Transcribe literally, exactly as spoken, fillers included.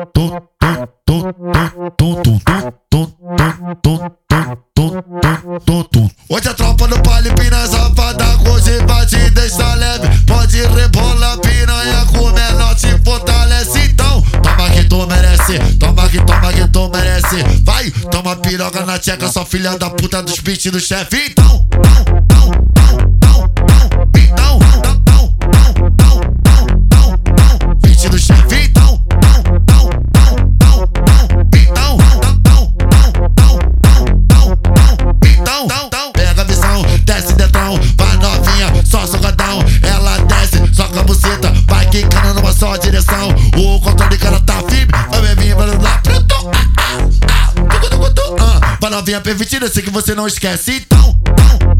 Hoje a tropa no baile, pina safada, hoje vai te deixar leve. Pode rebolar, piranha, com o menor te fortalece. Então, toma que tu merece, toma que toma que tu merece. Vai, toma piroga na tcheca, sua filha da puta dos beats do chefe. Então, então, então, então, então, então, beat do chefe. Então, então, então, então, então, então, pega a visão, desce detrão, vai novinha, só socadão. Ela desce, soca a buceta, vai quicando numa só direção. O controle cara tá firme, vai vir para lá pro tom. Vai novinha permitida, sei que você não esquece. Então, então